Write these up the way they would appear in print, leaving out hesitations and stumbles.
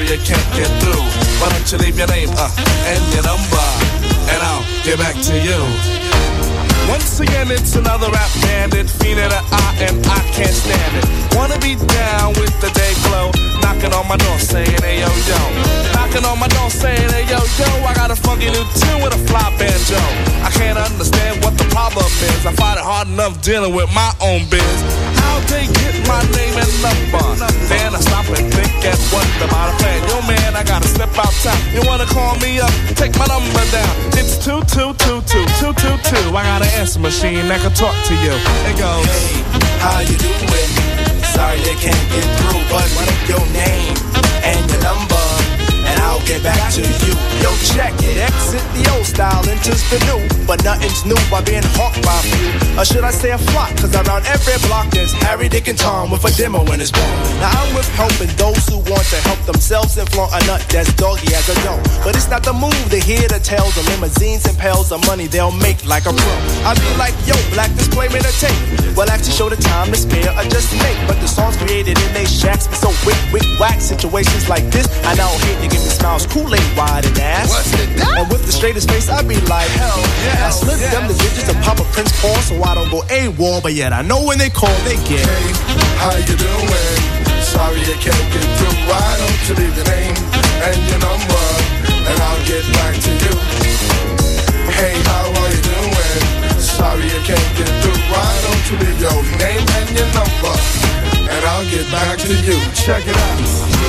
sorry I can't get through. Why don't you leave your name and your number, and I'll get back to you. Once again, it's another rap bandit, fiending an eye, and I can't stand it. Wanna be down with the day glow, knocking on my door saying, hey yo yo. Knocking on my door saying, hey yo yo, I got a funky new tune with a fly banjo. I can't understand what the problem is. I find it hard enough dealing with my own biz. How they get my name and number? Then I stop and think and wonder about a plan. Yo man, I gotta step out top. You wanna call me up? Take my number down. It's 2222222. I got an answer machine that can talk to you. It goes, hey, how you doing? Sorry they can't get through, but your name and your number, and I'll get back to you. Yo, check it. Exit the old style, enters the new, but nothing's new by being hawked by a few. Or should I say a flock? Cause around every block there's Harry, Dick, and Tom with a demo in his ball. Now I'm with helping those who want to help themselves and flaunt a nut that's doggy as a dough. But it's not the move to hear the tales of limousines and pails of money they'll make like a pro. I be like, yo, black display made a tape. Well, actually show the time to spare or just make. But the songs created in they shacks be so wick, whack. Situations like this, I now hate to give me smiles, Kool-Aid wide and ass. What's it that? And with the straightest face, I be like, hell yeah. I slip them the digits of Papa Prince Paul so I don't go AWOL, but yet I know when they call, they get. Hey, how you doing? Sorry I can't get through. Why don't you leave your name and your number, and I'll get back to you. Hey, how are you doing? Sorry I can't get through. Why don't you leave your name and your number, and I'll get back to you. Check it out.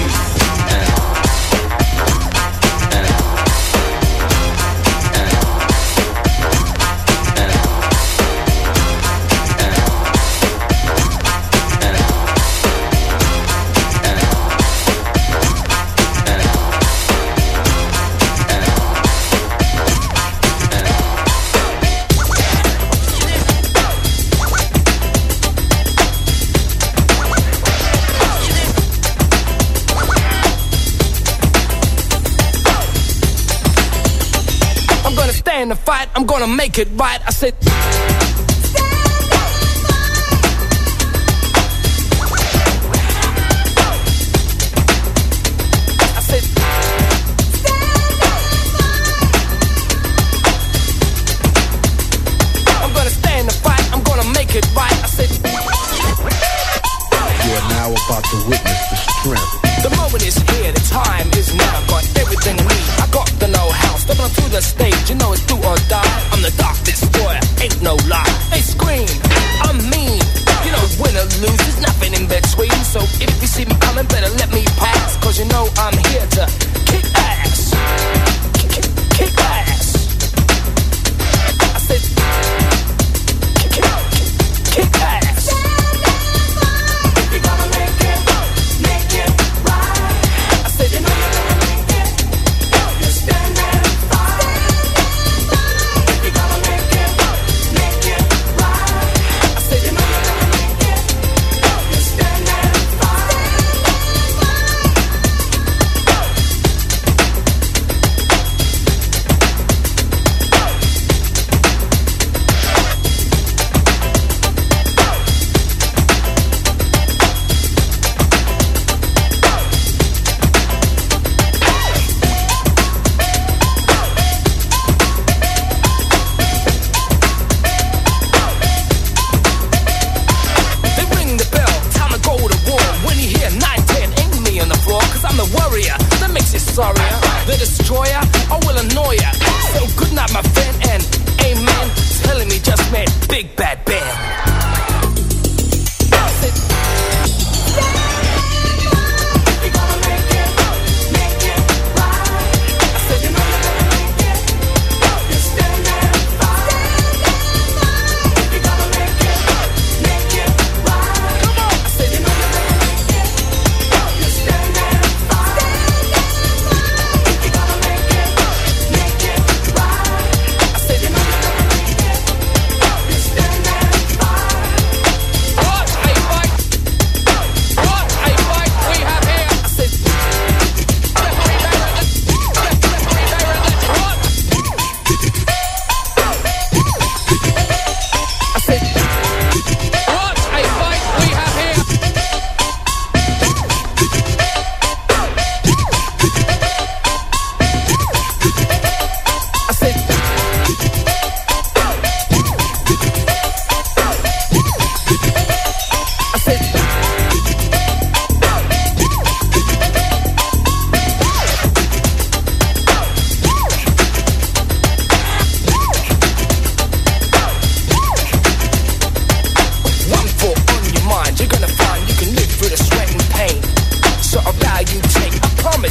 In the fight, I'm gonna make it right. I said, I'm gonna stay in the fight, I'm gonna make it right. I said, you are now about to witness the strength. The moment is here, the time is now. Got everything I need, I got the know-how. Stepping onto the stage, you know it's do or die. I'm the dark destroyer, ain't no lie. They scream, I'm mean. You know win or lose, there's nothing in between. So if you see me coming, better let me pass. Cause you know I'm here to kick ass. Kick ass. I said, kick ass. If you're gonna make it right. I said, you know you're gonna make it. You stand and fight. If you're gonna make it right. I said, you know you're gonna make it. You stand and fight. They ring the bell, time to go to war. When you hear 9-10, ain't me on the floor. Cause I'm the warrior, that makes you sorrier. The destroyer, I will annoy ya. So good night my friend, and amen. Telling me just met Big Bad Ben. Stand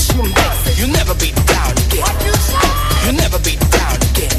assume that you'll never be down again. You'll never be down again.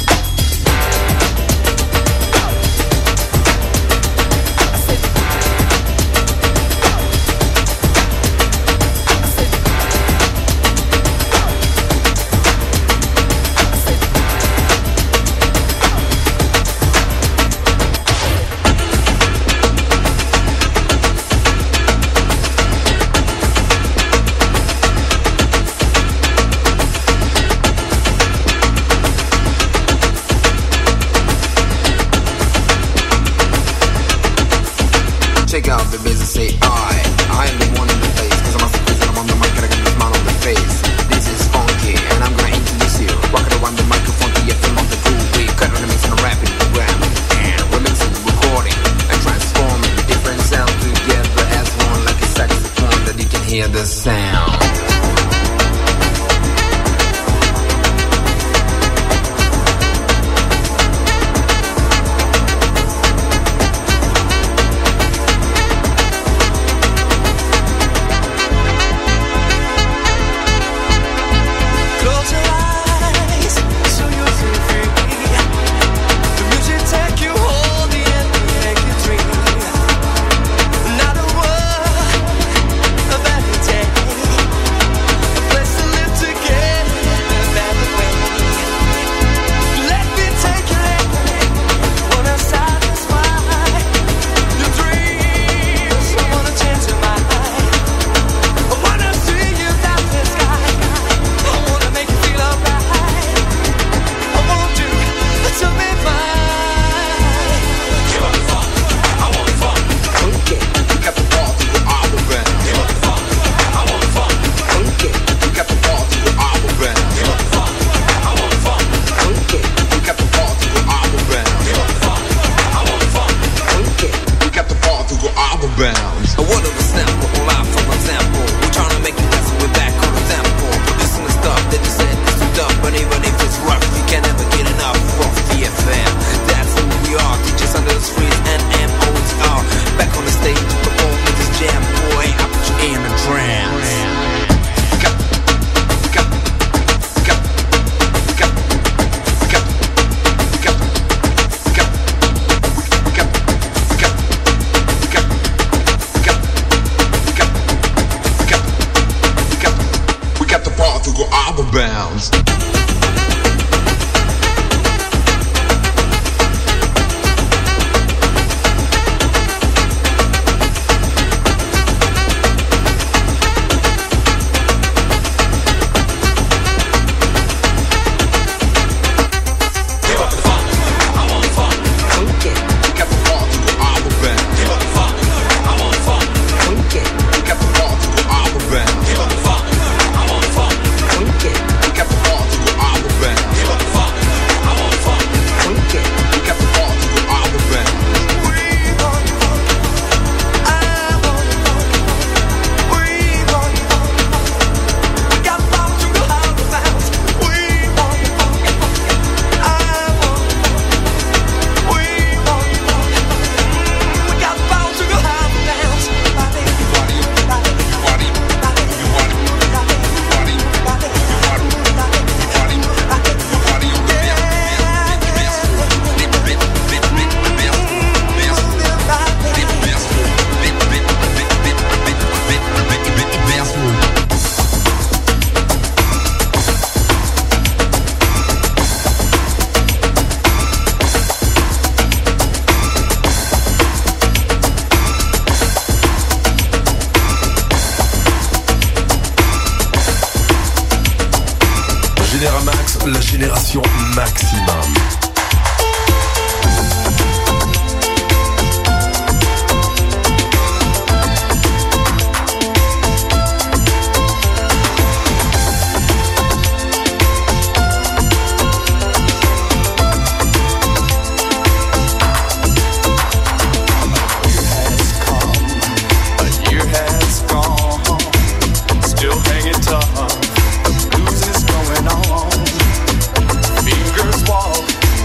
Check out the business, say I am the one in the place, cause I'm a surprise and I'm on the mic, gotta get the smile on the face. This is funky, and I'm gonna introduce you. Rockin' around the microphone to FM on the groove. We cut on the mix and a rapping program, and we're mixing, recording, and transforming different sounds together as one, like a saxophone that you can hear the sound. La génération maximum. Blues is going on. Fingers walk.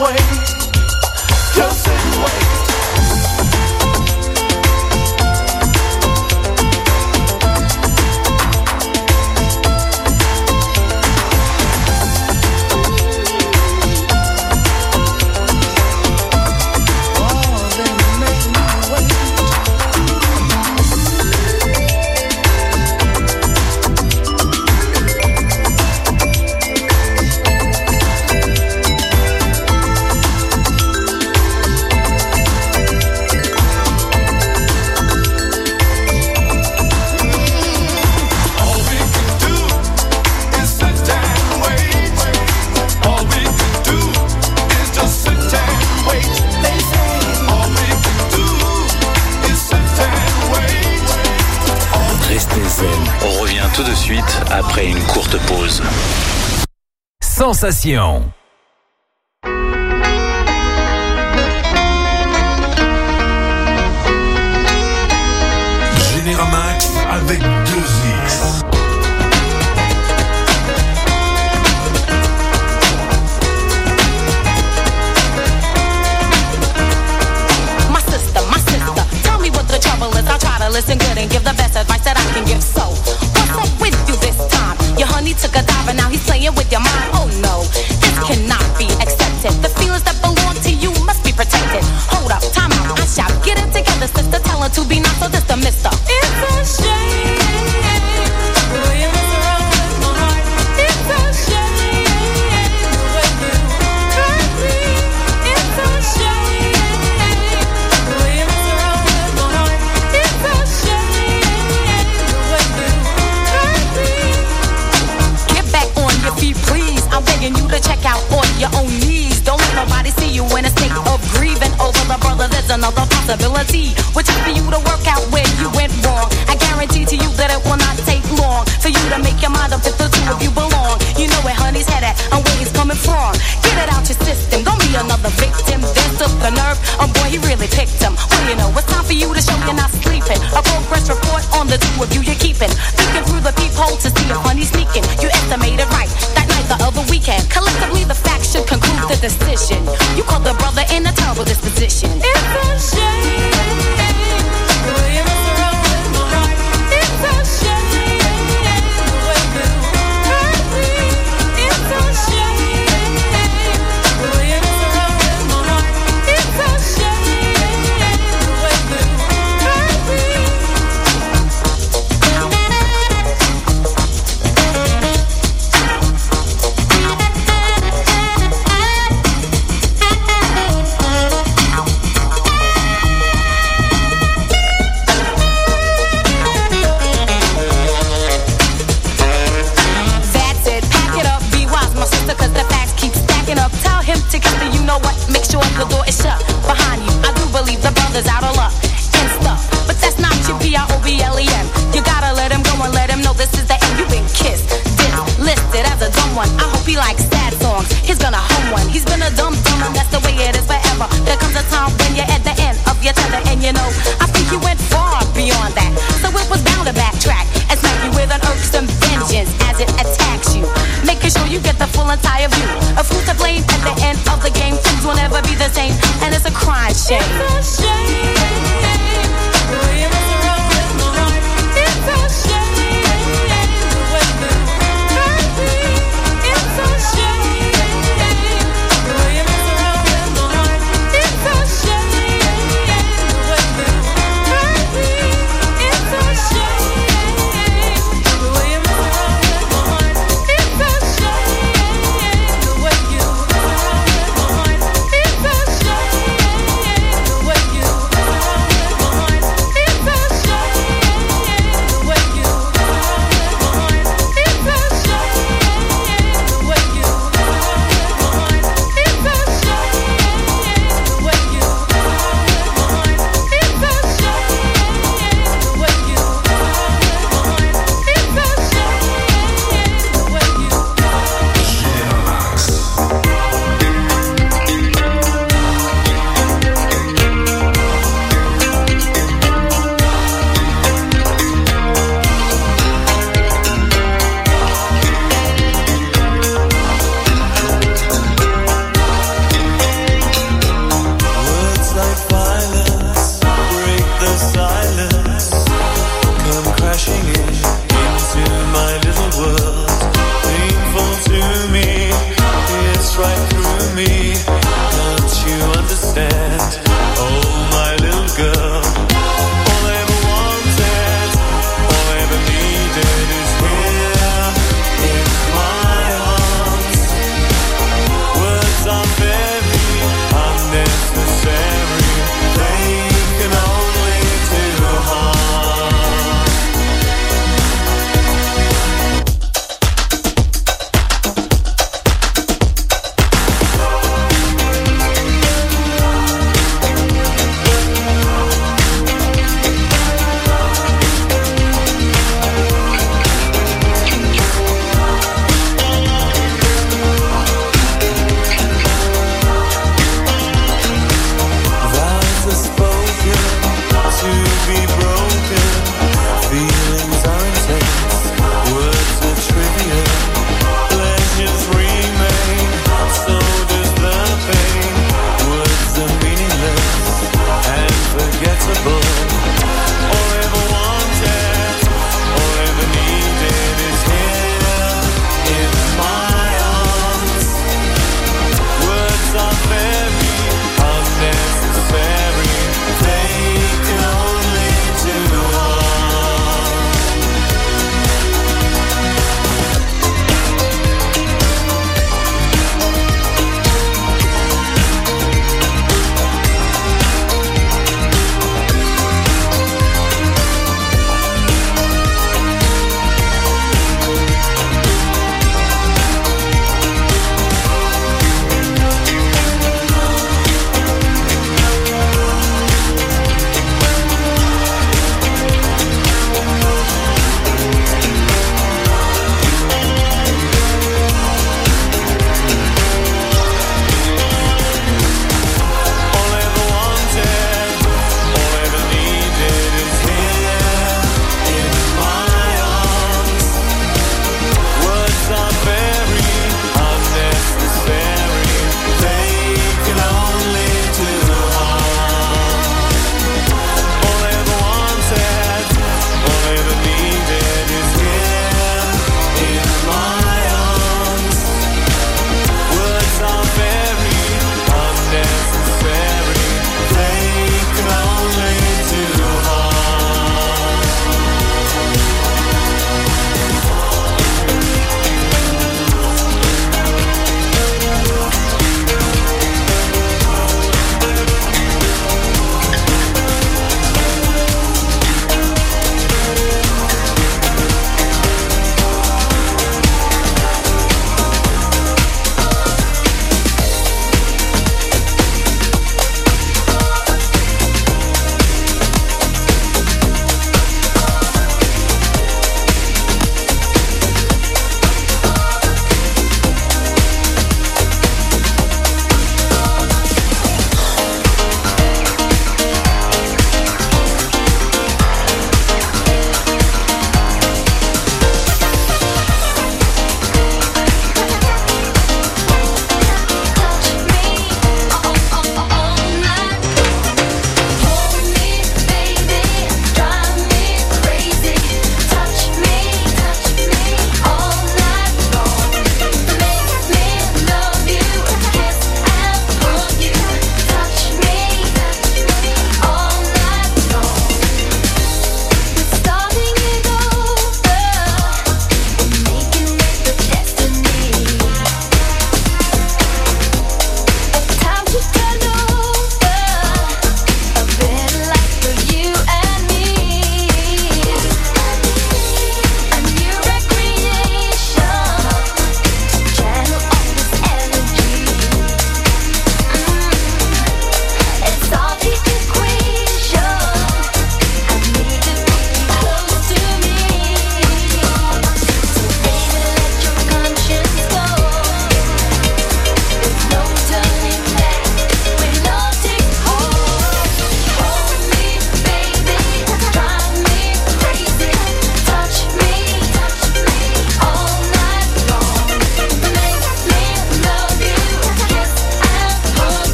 Après une courte pause. Sensation. Généramax avec 2X. My sister, tell me what the trouble is. I'll try to listen good and give the best advice that I can give. So, what's up with you this time? Your honey took a dive and now he's playing with your mind. Oh no, this cannot be accepted. The feelings that belong to you must be protected. Hold up, time out, I shout. Get it together, sister. Tell her to be not so just a mister. It's a shame. The way you mess around with my heart. It's a shame. The way you hurt me. It's a shame. The way you mess around with my heart. It's a shame. The way you hurt me. Get back on your feet, please. I'm begging you to check out on your own knees. Don't let nobody see you in a state of grieving over the brother. There's another possibility, which is for you to work out where you went wrong. I guarantee to you that it will not take long for you to make your mind up if the two of you belong. You know where honey's head at and where he's coming from. Get it out your system, don't be another victim. This took the nerve, oh boy, he really picked him. Well, you know, it's time for you to show you're not sleeping. A progress report on the two of you you're keeping. Looking through the peephole to see if honey's sneaking. You estimated right, that night the other weekend. Collectively the facts should conclude the decision. You called the brother in a terrible disposition. It's a shame. The way you mess around with my heart. It's a shame. The way you hurt me. It's a shame. The way you mess around with my heart. It's a shame. The way you hurt me. To get the you know what, make sure the door is shut behind you. I do believe the brother's out of luck and stuff, but that's not your PROBLEM. You gotta let him go and let him know this is the end. You've been kissed, listed as a dumb one. I hope he likes sad songs. He's gonna hum one. He's been a dumb and that's the way it is forever. There comes a time when you're at the end of your tether, and you know I think you went far beyond that. So it was bound to backtrack and smack you with an irksome vengeance as it attacks you, making sure you get the full entire view of who's to blame at the end of the game. Things will never be the same, and it's a crying shame. It's a shame. The way you mess around with my heart. It's a shame. The way you hurt me. It's a shame. The way you mess around with my heart. It's a shame. The way you hurt me. It's a shame. The way you mess around with my heart. It's a shame. The way you mess around with my heart. It's a shame. The way you mess around with my heart. It's a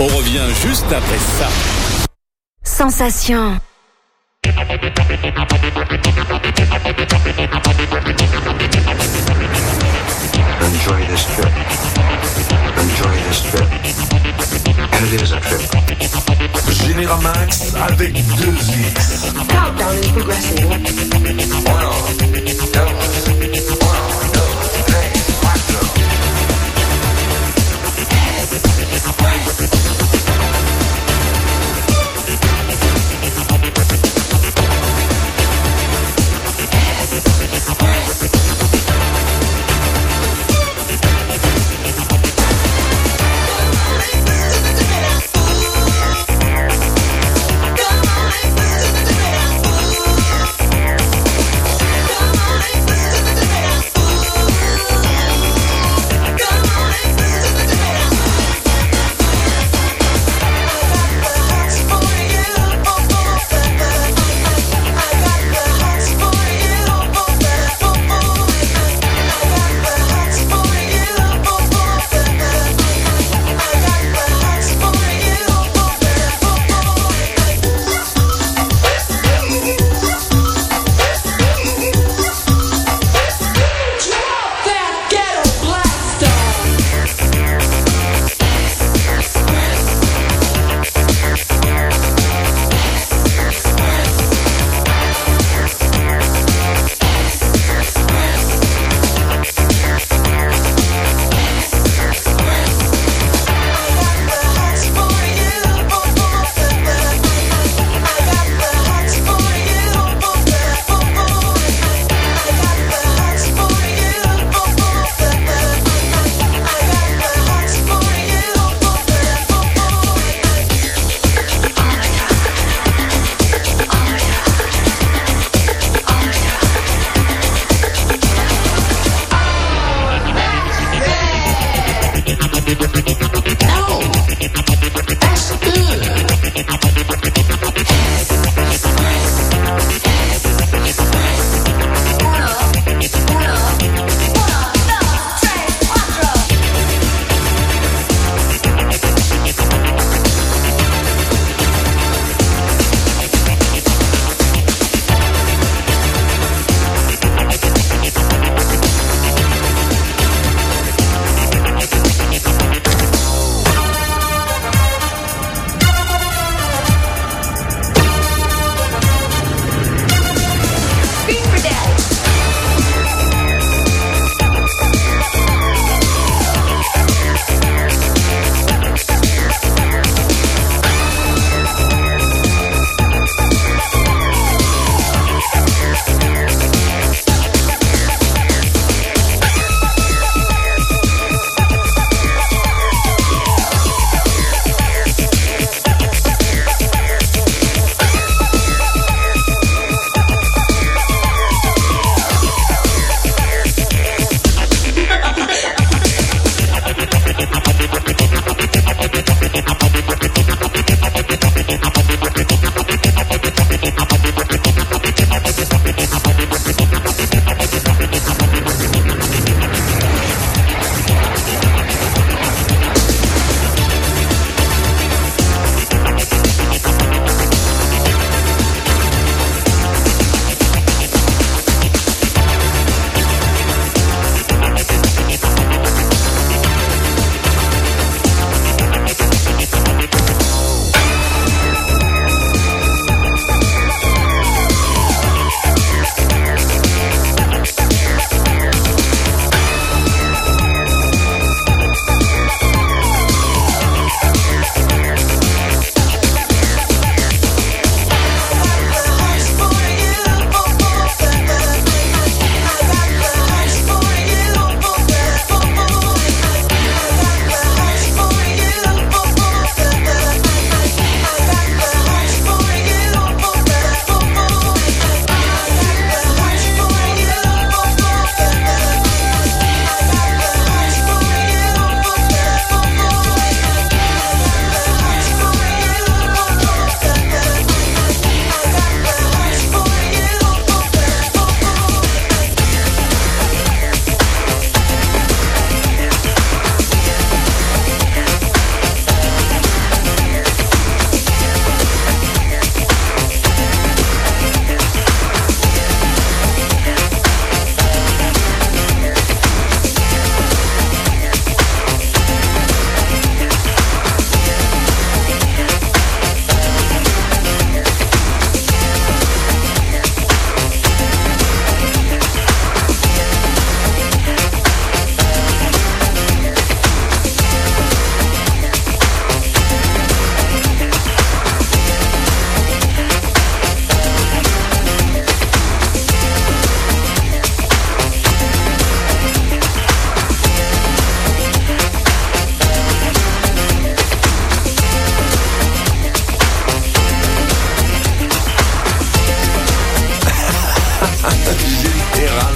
On revient juste après ça. Sensation. Enjoy this trip. Enjoy this trip. And it is a trip. Généramax avec 2X. Countdown is progressing. 1, 2, 4.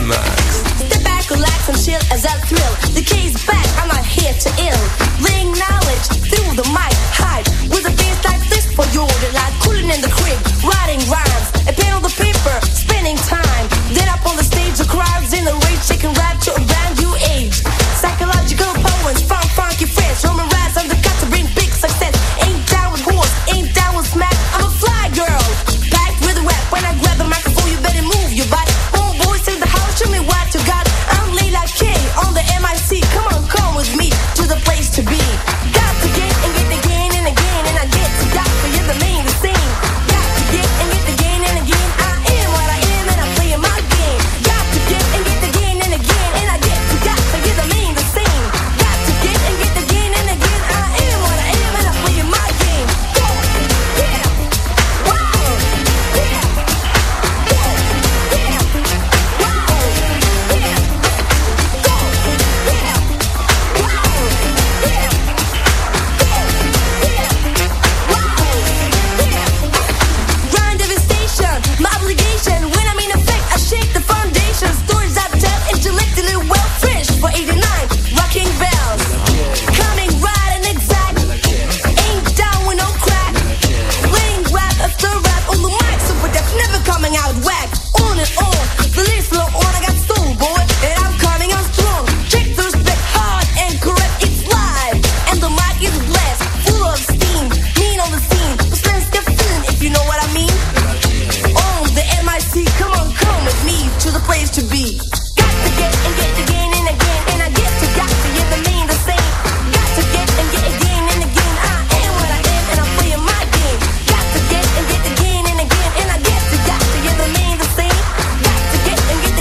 Max. Step back, relax and chill as I thrill. The key's back, I'm not here to ill. Laying knowledge through the mic, hide with a bass like this for your delight. Cooling in the crib, writing rhymes, a pen on the paper, spending time. Then up on the stage, the crowd's in the rage, shaking rap to a brand new age. Psychological poems, fun, funky friends, Roman rides on the cut to bring big success. Ain't down with horse, ain't down with smack. I'm a fly girl, packed with rap. When I grab the microphone, you better move your body. Homeboys in the house, show me what you got. I'm Layla K on the MIC. Come with me to the place to be. Got to get and get again and again, and I get to die for you the main the same. Got to get and get again and again. I am what I am and I'm playing my game. Got to get and get again and again, and I get to die for you the main the same. Got to get and get again and again. I am what I am and I'm playing my game. Go, yeah, wow, yeah, go, yeah, wow, yeah, go, yeah, wow, yeah, grind every station, my obligation. When I'm in effect, I shake the foundation. Stories I tell, intellectually well fresh for 89, rocking bells. Coming right and exact, ain't down with no crack. Playing rap after rap on the mic, super deaf, never coming out whack. On and on, the list low on, I got soul, boy, and I'm coming on strong. Check the respect, hard and correct, it's live, and the mic is blessed, full of steam, mean on the scene. The friends get feeling, if you know what I mean. On the MIC, come with me to the place to be. Got to get and get again and again, and I get to got to get the mean the same. Got to get and get again and again. I am what I am and I'm playing my game. Got to get and get again and again, and I get to got to get the mean the same. Got to get and get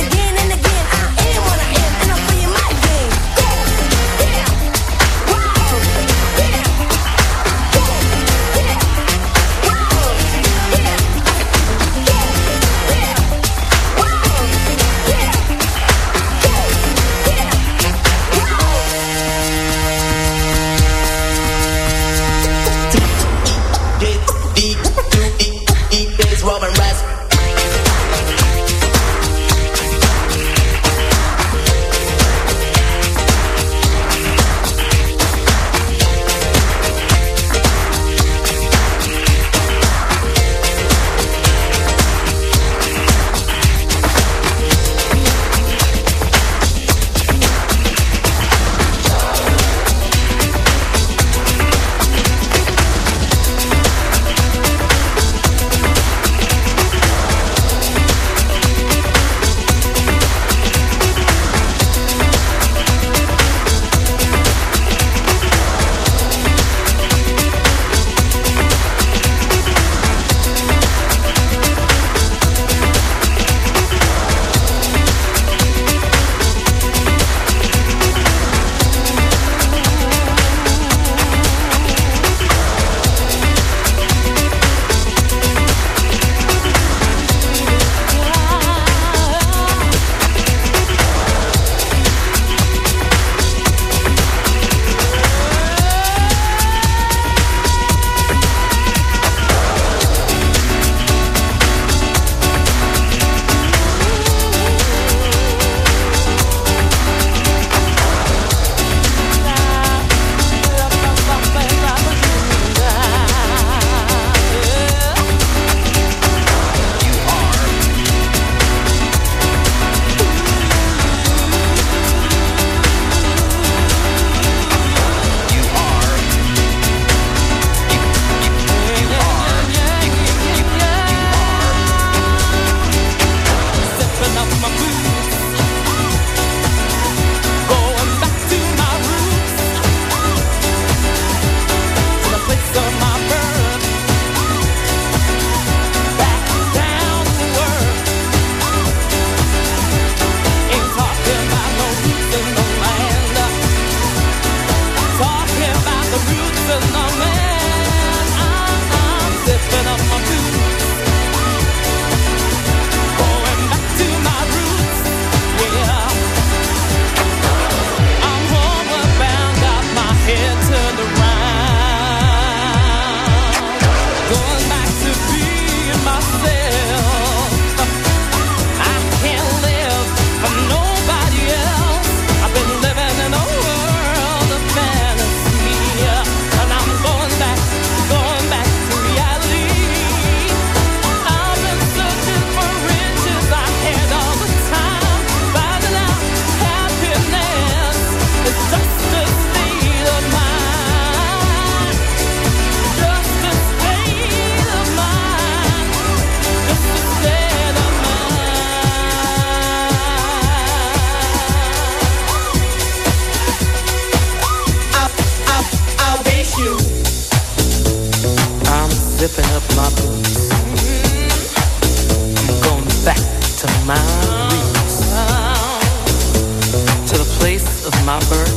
my birth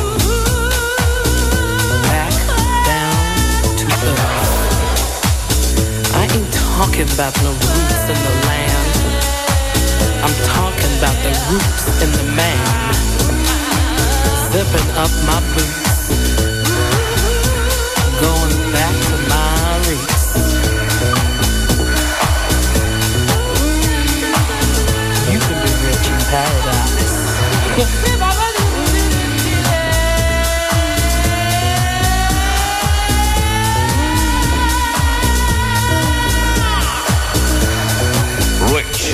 back down to earth. I ain't talking about no roots in the land. I'm talking about the roots in the man. Zipping up my boots, going back to my roots. You can be rich in paradise. Rich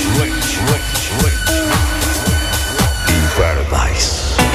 in paradise.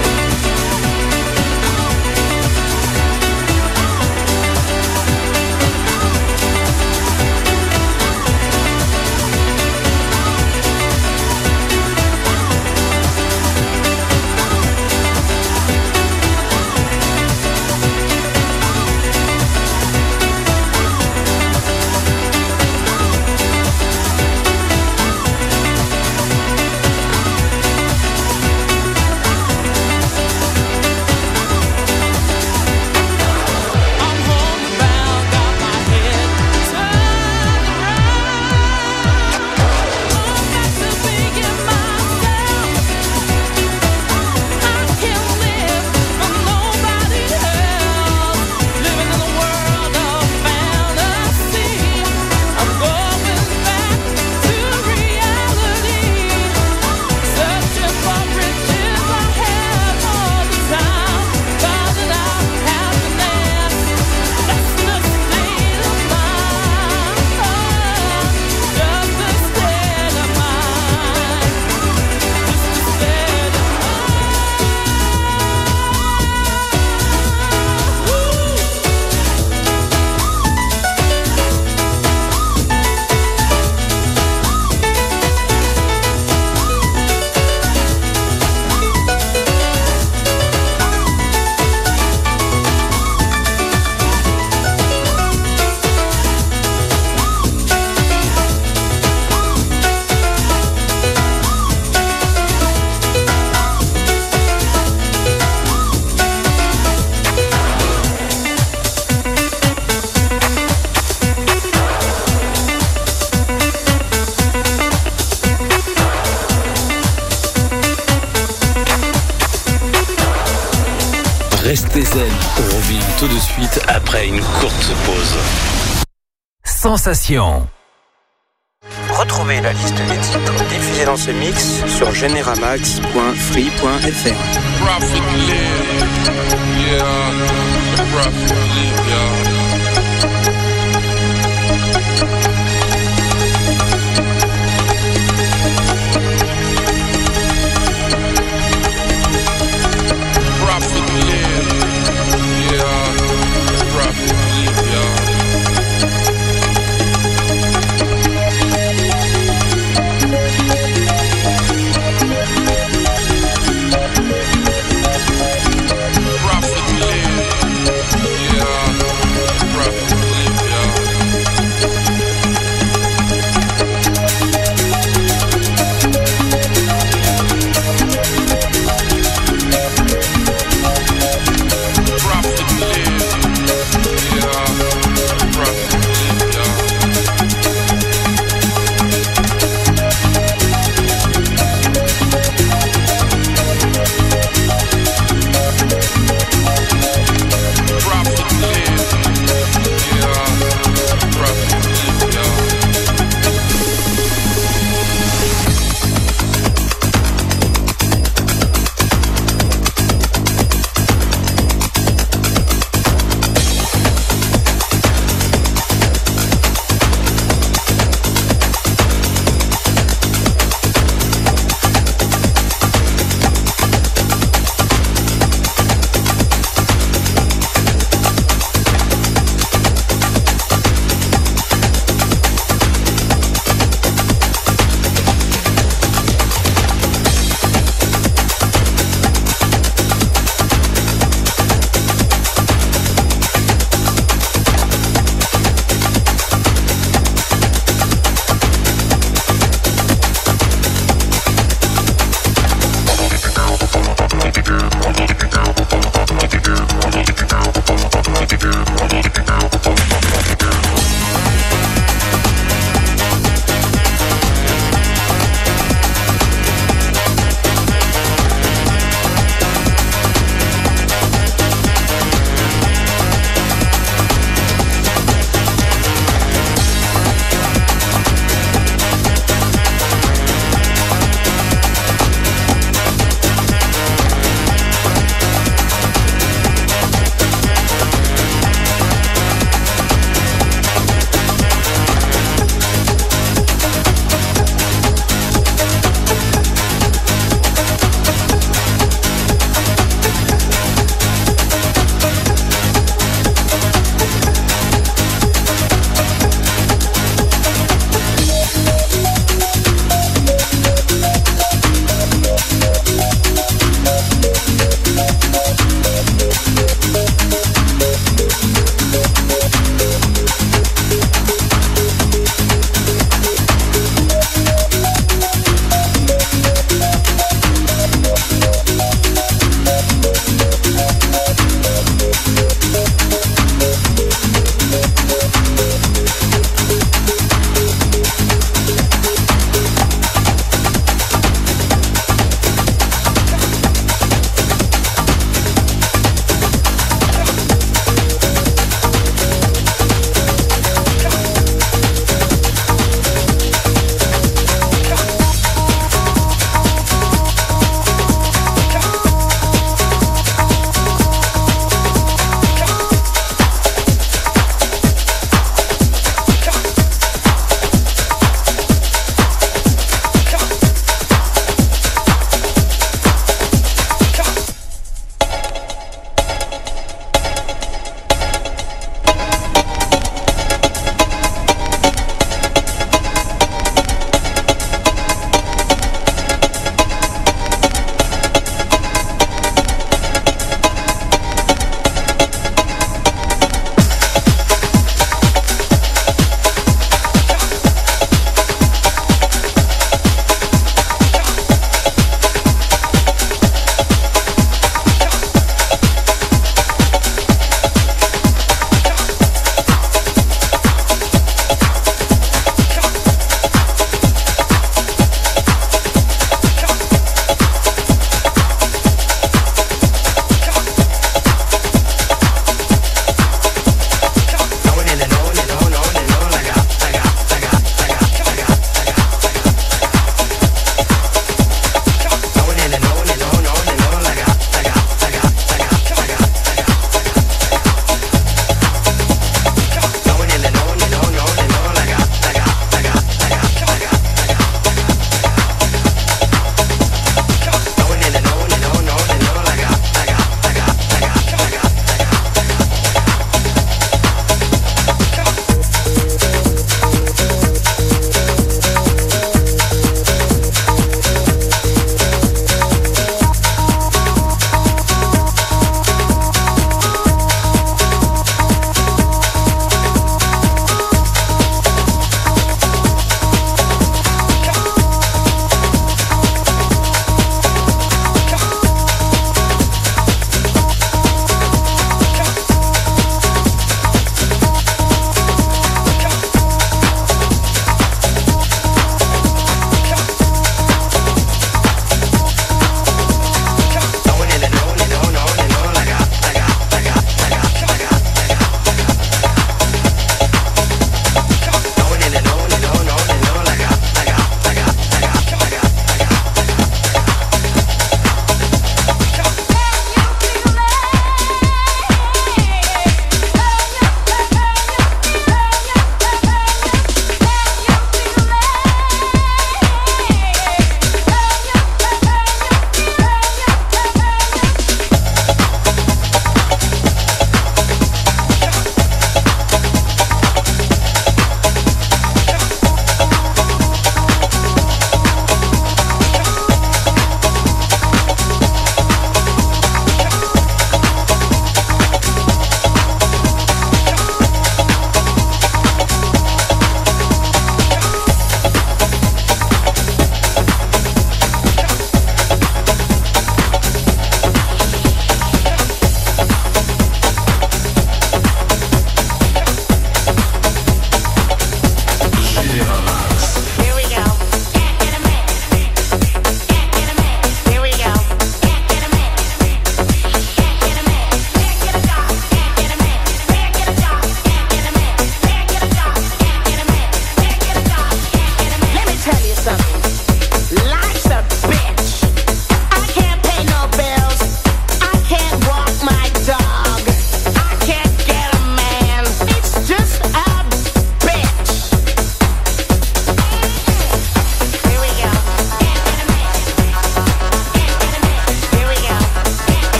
Restez zen, on revient tout de suite après une courte pause. Sensation. Retrouvez la liste des titres diffusés dans ce mix sur generamax.free.fr.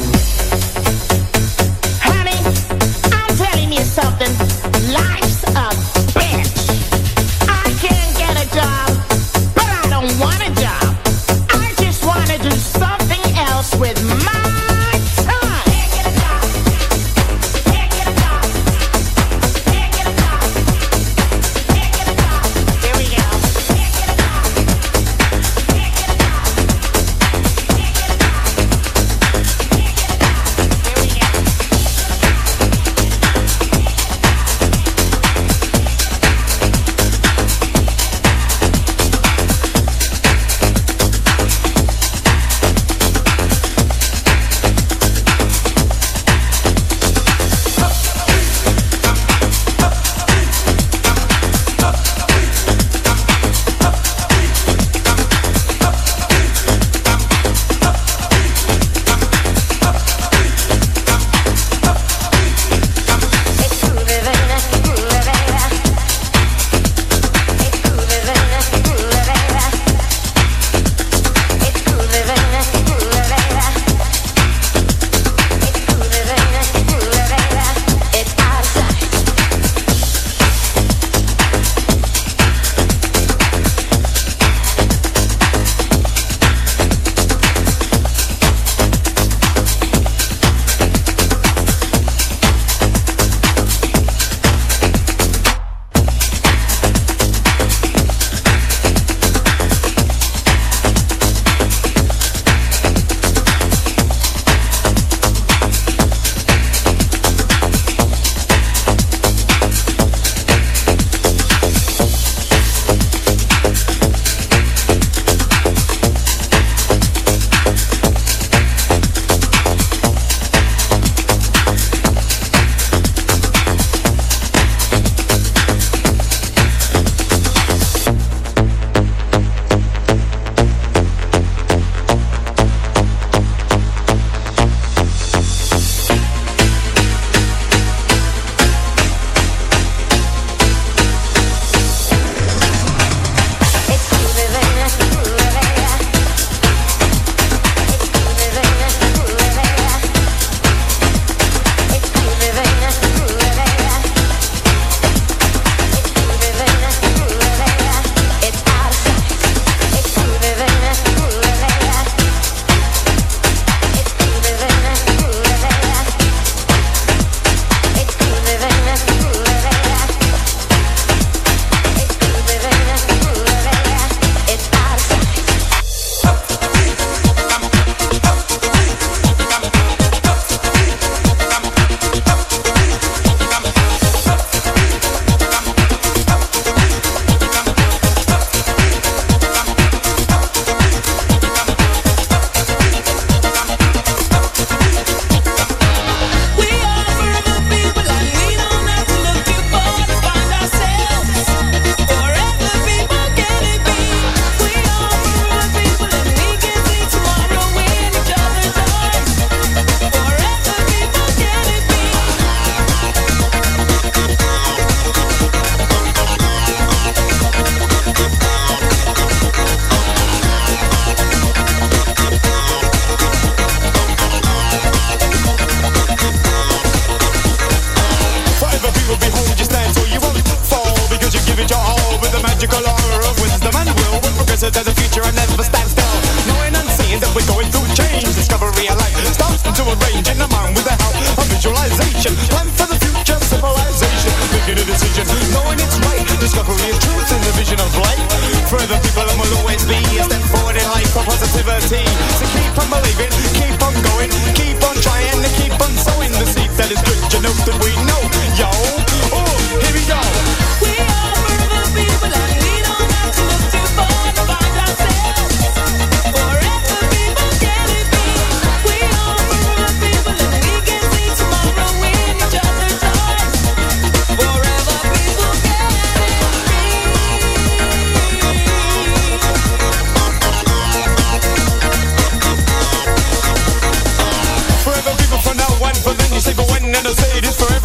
And I say this forever.